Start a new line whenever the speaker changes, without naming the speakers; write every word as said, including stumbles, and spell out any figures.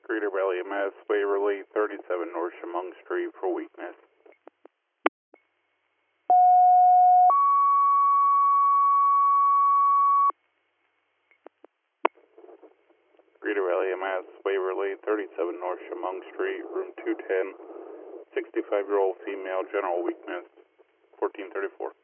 Greater Valley M S, Waverly, thirty-seven North Chemung Street for weakness. Greater Valley M S, Waverly, thirty-seven North Chemung Street, room two ten, sixty-five-year-old female, general weakness, fourteen thirty-four.